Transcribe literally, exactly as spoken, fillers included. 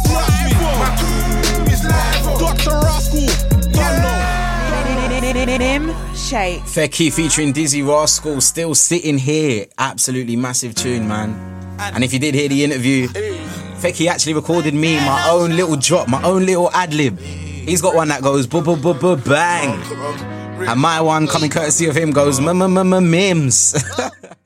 Doctor Rascal. Shake. Fecky featuring Dizzy Rascal, Still Sitting Here. Absolutely massive tune, man. And if you did hear the interview, Fecky actually recorded me my own little drop, my own little ad-lib. He's got one that goes bu-bu-bu-bu-bang. And my one, coming courtesy of him, goes m-m-m-m-mims.